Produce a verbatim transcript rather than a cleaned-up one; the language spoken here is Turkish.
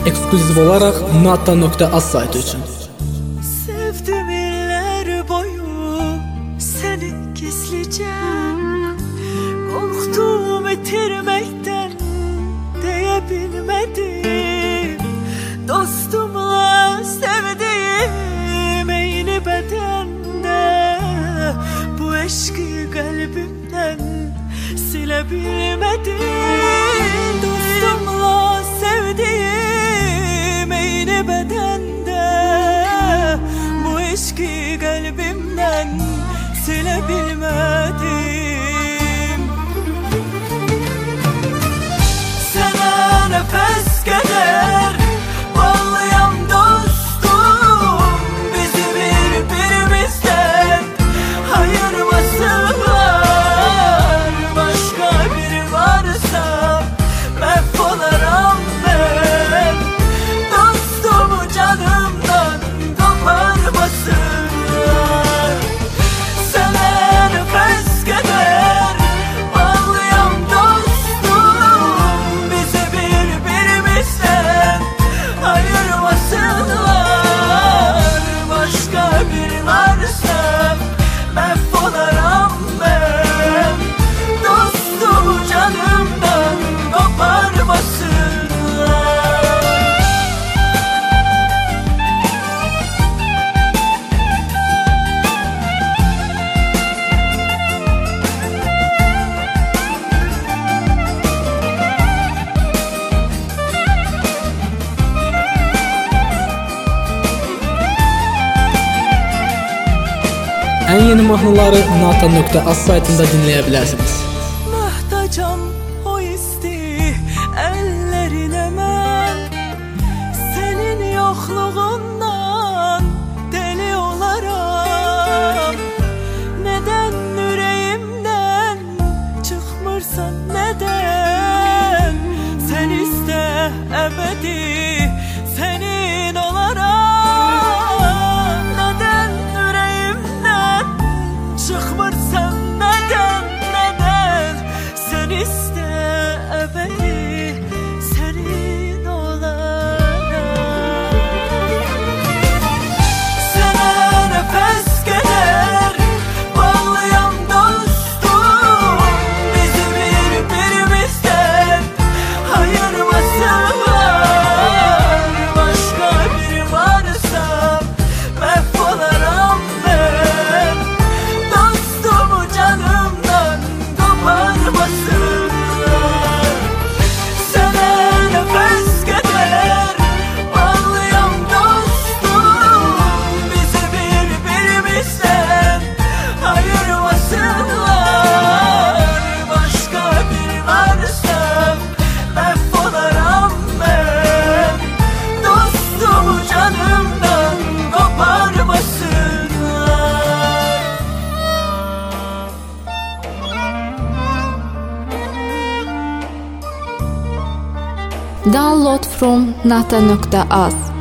ekskluziv olaraq nata nokta az sayti üçün. Sevdim iller boyu seni gizlice, korktum bitirmekten diyebilmedim. Dostumla sevdiğim eyni bedende, bu eşki kalbimden silebilmedim. Dostumla sevdiğim eyni bedende, bu eşki kalbimden silebilmedim. Sana nefes kadar bağlayan dostum, bizi birbirimizden ayırmasınlar. Başka biri varsa mahvolurum ben. Dostumu canımdan koparmasınlar. Sana nefes kadar bağlayan dostum, bizi birbirimizden ayırmasınlar. Başka biri varsa mahvolurum ben. Dostumu canımdan koparmasınlar. En yeni mahnıları nata nokta az saytında dinleyebilirsiniz. Muhtacam o isti ellerine ben, senin yokluğundan deli olaram. Neden yüreğimden çıkmırsan neden? Sen iste ebedi senin olaram. Neden yüreğimden çıkmırsan neden, neden? Sen iste ebedi senin olaram. Sana nefes kadar bağlayan dostum, bizi birbirimizden ayırmasınlar. Başka biri varsa mahvolurum ben. Dostumu canımdan koparmasınlar. Sana nefes kadar bağlayan dostum, bizi birbirimizden ayırmasınlar. Başka biri varsa mahvolurum ben. Dostumu canımdan koparmasınlar. Download from nata nokta az.